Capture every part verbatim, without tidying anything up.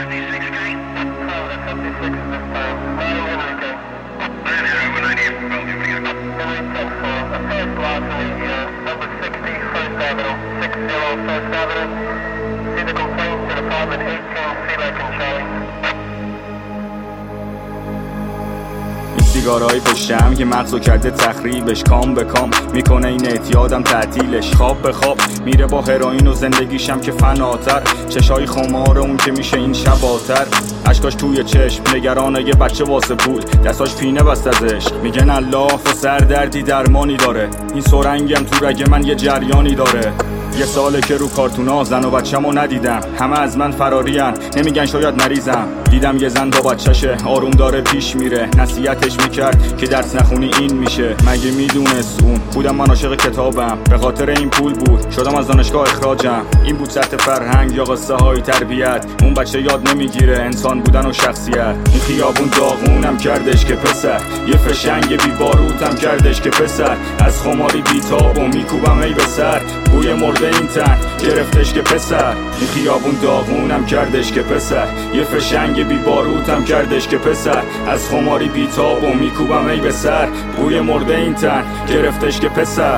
سیگارهای پشتم که مغزو کرده تخریبش، کام به کام میکنه این اعتیادم تعطیلش. خواب به خواب میره با هروئین و زندگیشم که فناتر، چشای خمار اون که میشه این شباتر. اشکاش توی چشم نگرانه یه بچه واسه پول، دستاش پینه بست ازش. میگن الله و سردردی درمانی داره، این سرنگم تو رگ من یه جریانی داره. یه ساله که رو کارتونا زن و بچه‌مو ندیدم، همه از من فرارین نمیگن شاید مریضم. دیدم یه زن با بچه‌شه آروم داره پیش میره، نصیحتش میکرد که درس نخونی این میشه. مگه میدونست اون بودم من عاشق کتابم، به خاطر این پول بود شدم از دانشگاه اخراجم. این بود سطح فرهنگ یا قصه های تربیت، اون بچه یاد نمیگیره انسان بودن و شخصیت. این خیابون داغونم کردش که پسر، یه فشنگ بی باروتم کردش که پسر. از خماری بیتاب و میکوبم ای به سر، بوی مرده این تن گرفتش که پسر. این خیابون داغونم کردش که پسر، یه فشنگ بی باروتم کردش که پسر. از خماری بیتاب و میکوبم ای به سر، بوی مرده این تن گرفتش که پسر.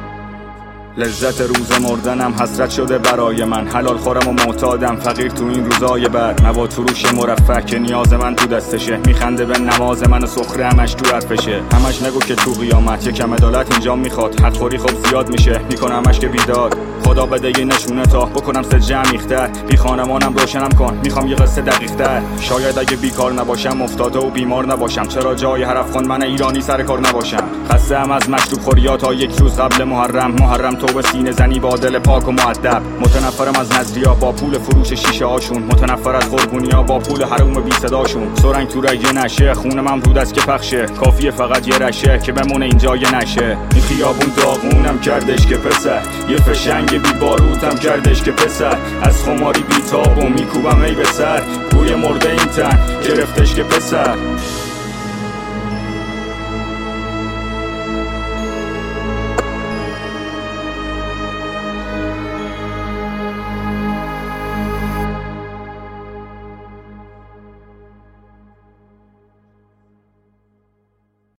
لذت روز مردنم حسرت شده برای من، حلال خورم و معتادم فقیر تو این روزای بد. مواد فروش مرفه که نیاز من تو دستشه، میخنده به نماز من و سخره همش تو حرفشه. همش نگو که تو قیامت یکم عدالت اینجا میخواد، حق خوری خب زیاد میشه میکنم همش که بیداد. خدا بده یه نشونه تا بکنم سجه عمیق‌تر، بی خانمانم روشنم کن میخوام یه قصه دقیق‌تر. شاید اگه بیکار نباشم افتاده و بیمار نباشم، چرا جای حرف خون من ایرانی سر کار نباشم. خسته ام از مشروب خوریات تا یک روز قبل محرم. محرم تو به سینه زنی با دل پاک و مؤدب. متنفرم از نظریا با پول فروش شیشه هاشون، متنفر از قربونیا با پول حروم بی صداشون. سرنگ تو رگ نشه خون من رود است که پخشه، کافیه فقط یه رشه که بمونه اینجا یه نشه. این خیابون داغونم کردش که پسر، یه فشنگ بی باروتم کردش که پسر. از خماری بیتاب و میکوبم ای به سر، بوی مرده این تن گرفتش که پسر.